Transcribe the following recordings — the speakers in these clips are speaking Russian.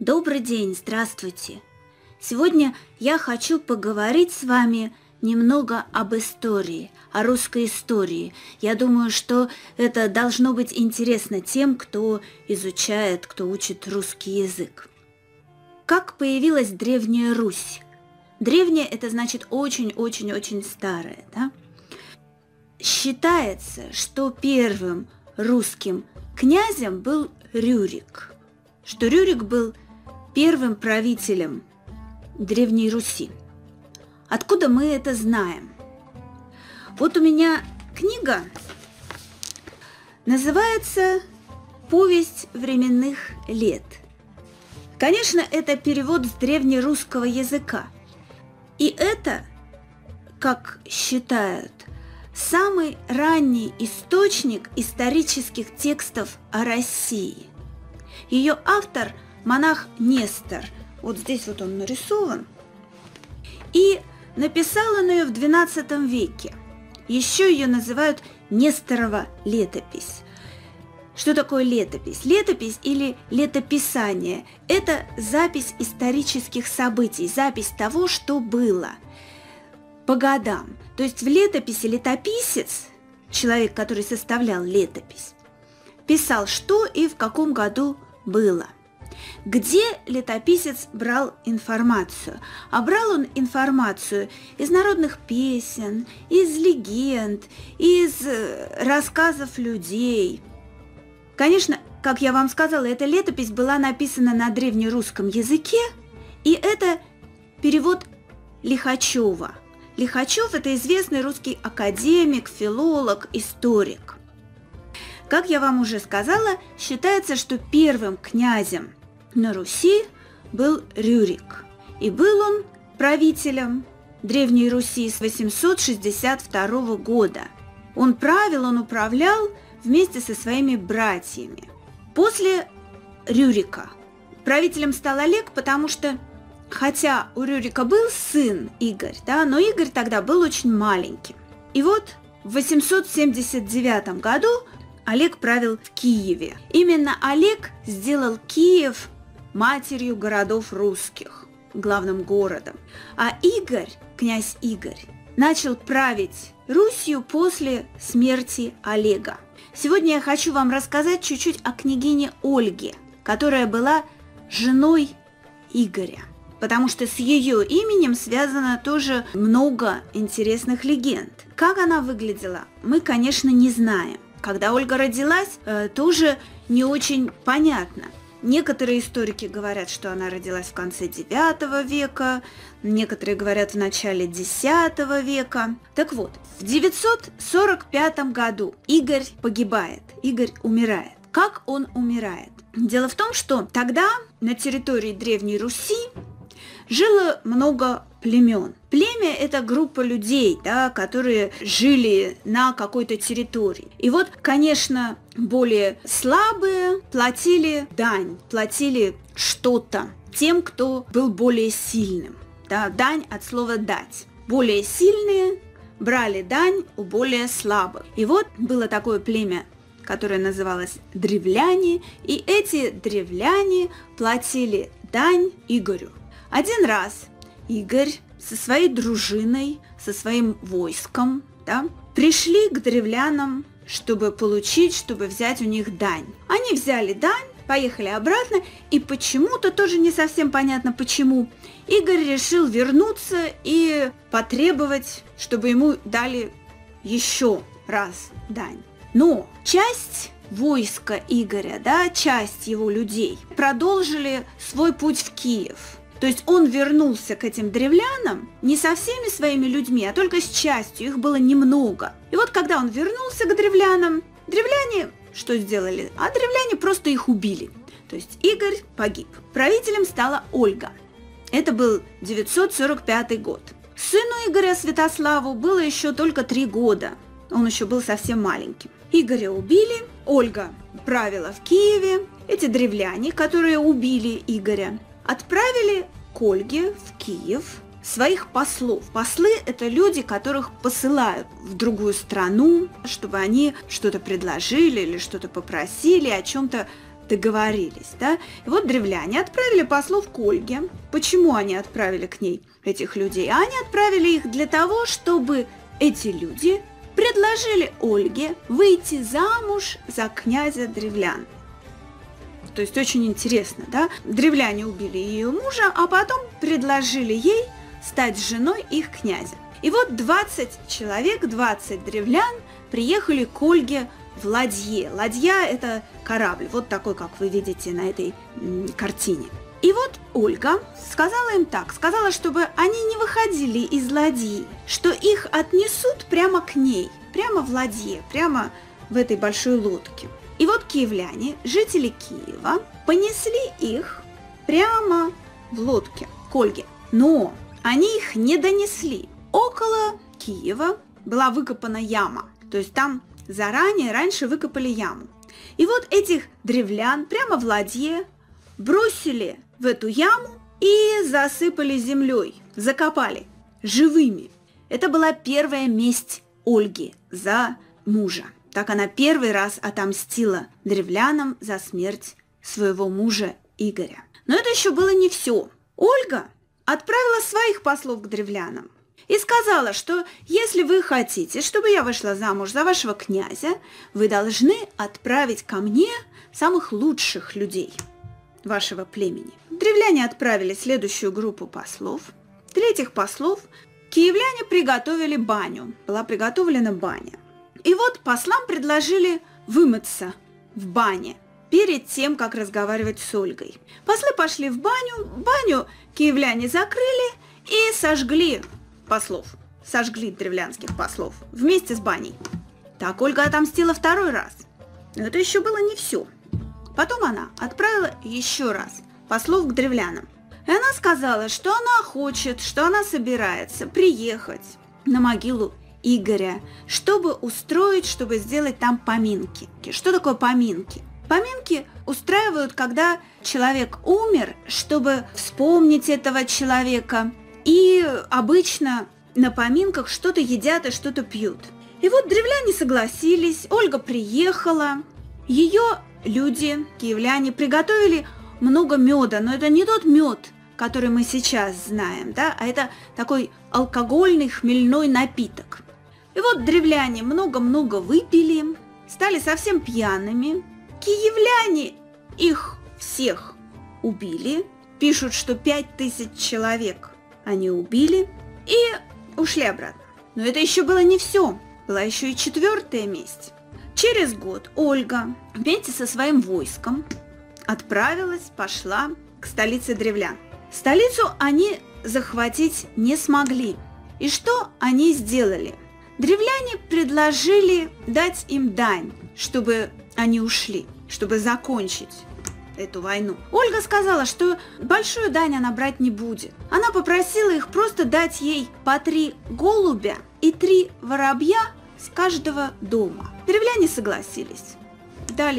Добрый день, здравствуйте! Сегодня я хочу поговорить с вами немного об истории, о русской истории. Я думаю, что это должно быть интересно тем, кто изучает, кто учит русский язык. Как появилась Древняя Русь? Древняя – это значит очень-очень-очень старая, да? Считается, что первым русским князем был Рюрик, что Рюрик был первым правителем Древней Руси. Откуда мы это знаем? Вот у меня книга, называется «Повесть временных лет». Конечно, это перевод с древнерусского языка. И это, как считают, самый ранний источник исторических текстов о России. Ее автор – монах Нестор. Вот здесь вот он нарисован. И написал он ее в XII веке. Еще ее называют Несторова летопись. Что такое летопись? Летопись или летописание – это запись исторических событий, запись того, что было по годам. То есть в летописи летописец, человек, который составлял летопись, писал, что и в каком году было. Где летописец брал информацию? А брал он информацию из народных песен, из легенд, из рассказов людей. Конечно, как я вам сказала, эта летопись была написана на древнерусском языке, и это перевод Лихачева. Лихачев – это известный русский академик, филолог, историк. Как я вам уже сказала, считается, что первым князем на Руси был Рюрик. И был он правителем Древней Руси с 862 года. Он управлял вместе со своими братьями. После Рюрика правителем стал Олег, потому что, хотя у Рюрика был сын Игорь, да, но Игорь тогда был очень маленьким. И вот в 879 году Олег правил в Киеве. Именно Олег сделал Киев матерью городов русских, главным городом. А Игорь, князь Игорь, начал править Русью после смерти Олега. Сегодня я хочу вам рассказать чуть-чуть о княгине Ольге, которая была женой Игоря, потому что с ее именем связано тоже много интересных легенд. Как она выглядела, мы, конечно, не знаем. Когда Ольга родилась, тоже не очень понятно. Некоторые историки говорят, что она родилась в конце IX века, некоторые говорят в начале X века. Так вот, в 945 году Игорь погибает, Игорь умирает. Как он умирает? Дело в том, что тогда на территории Древней Руси жило много племен. Племя – это группа людей, да, которые жили на какой-то территории. И вот, конечно, более слабые платили дань, платили что-то тем, кто был более сильным. Да, дань от слова «дать». Более сильные брали дань у более слабых. И вот было такое племя, которое называлось древляне, и эти древляне платили дань Игорю. Один раз Игорь со своей дружиной, со своим войском, да, пришли к древлянам, чтобы взять у них дань. Они взяли дань, поехали обратно, и почему-то, тоже не совсем понятно почему, Игорь решил вернуться и потребовать, чтобы ему дали еще раз дань. Но часть войска Игоря, да, часть его людей продолжили свой путь в Киев. То есть он вернулся к этим древлянам не со всеми своими людьми, а только с частью, их было немного. И вот когда он вернулся к древлянам, древляне что сделали? А древляне просто их убили. То есть Игорь погиб. Правителем стала Ольга. Это был 945 год. Сыну Игоря, Святославу, было еще только 3 года. Он еще был совсем маленьким. Игоря убили, Ольга правила в Киеве. Эти древляне, которые убили Игоря, отправили к Ольге в Киев своих послов. Послы – это люди, которых посылают в другую страну, чтобы они что-то предложили или что-то попросили, о чем-то договорились, да? И вот древляне отправили послов к Ольге. Почему они отправили к ней этих людей? Они отправили их для того, чтобы эти люди предложили Ольге выйти замуж за князя древлян. То есть очень интересно, да? Древляне убили ее мужа, а потом предложили ей стать женой их князя. И вот 20 человек, 20 древлян приехали к Ольге в ладье. Ладья – это корабль, вот такой, как вы видите на этой картине. И вот Ольга сказала им так, сказала, чтобы они не выходили из ладьи, что их отнесут прямо к ней, прямо в ладье, прямо в этой большой лодке. И вот киевляне, жители Киева, понесли их прямо в лодке к Ольге. Но они их не донесли. Около Киева была выкопана яма, то есть там раньше выкопали яму. И вот этих древлян прямо в ладье бросили в эту яму и засыпали землей, закопали живыми. Это была первая месть Ольги за мужа. Так она первый раз отомстила древлянам за смерть своего мужа Игоря. Но это еще было не все. Ольга отправила своих послов к древлянам и сказала, что если вы хотите, чтобы я вышла замуж за вашего князя, вы должны отправить ко мне самых лучших людей вашего племени. Древляне отправили следующую группу послов. Для этих послов киевляне приготовили баню. Была приготовлена баня. И вот послам предложили вымыться в бане перед тем, как разговаривать с Ольгой. Послы пошли в баню. Баню киевляне закрыли и сожгли послов. Сожгли древлянских послов вместе с баней. Так Ольга отомстила второй раз. Но это еще было не все. Потом она отправила еще раз послов к древлянам. И она сказала, что она хочет, что она собирается приехать на могилу Игоря, чтобы сделать там поминки. Что такое поминки? Поминки устраивают, когда человек умер, чтобы вспомнить этого человека. И обычно на поминках что-то едят и что-то пьют. И вот древляне согласились, Ольга приехала, ее люди, киевляне, приготовили много меда, но это не тот мед, который мы сейчас знаем, да, а это такой алкогольный хмельной напиток. И вот древляне много-много выпили, стали совсем пьяными. Киевляне их всех убили. Пишут, что 5000 человек они убили и ушли обратно. Но это еще было не все. Была еще и четвертая месть. Через год Ольга вместе со своим войском пошла к столице древлян. Столицу они захватить не смогли. И что они сделали? Древляне предложили дать им дань, чтобы они ушли, чтобы закончить эту войну. Ольга сказала, что большую дань она брать не будет. Она попросила их просто дать ей по 3 голубя и 3 воробья с каждого дома. Древляне согласились. Дали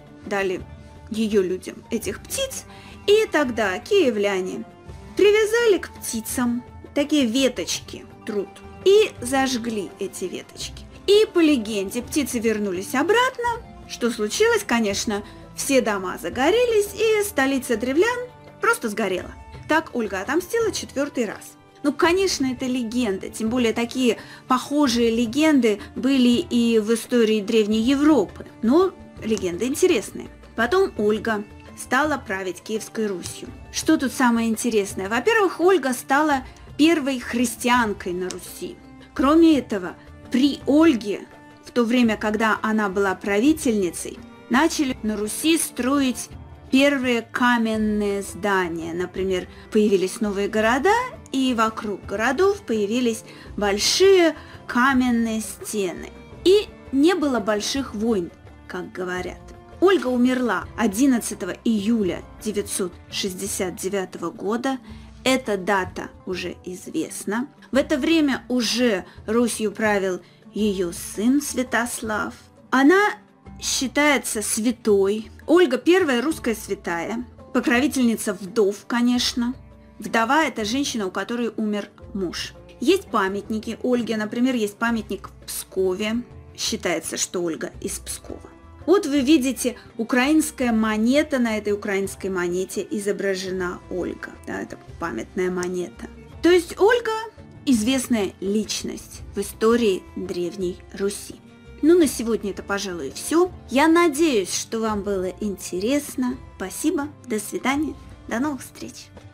ее людям этих птиц, и тогда киевляне привязали к птицам такие веточки, труд, и зажгли эти веточки. И по легенде птицы вернулись обратно. Что случилось? Конечно, все дома загорелись, и столица древлян просто сгорела. Так Ольга отомстила 4-й раз. Ну, конечно, это легенда, тем более такие похожие легенды были и в истории Древней Европы. Но легенды интересные. Потом Ольга стала править Киевской Русью. Что тут самое интересное? Во-первых, Ольга стала первой христианкой на Руси. Кроме этого, при Ольге, в то время, когда она была правительницей, начали на Руси строить первые каменные здания. Например, появились новые города, и вокруг городов появились большие каменные стены. И не было больших войн, как говорят. Ольга умерла 11 июля 969 года. Эта дата уже известна. В это время уже Русью правил ее сын Святослав. Она считается святой. Ольга первая русская святая, покровительница вдов, конечно. Вдова – это женщина, у которой умер муж. Есть памятники Ольге, например, есть памятник в Пскове. Считается, что Ольга из Пскова. Вот вы видите украинская монета, на этой украинской монете изображена Ольга. Да, это памятная монета. То есть Ольга – известная личность в истории Древней Руси. Ну, на сегодня это, пожалуй, все. Я надеюсь, что вам было интересно. Спасибо, до свидания, до новых встреч.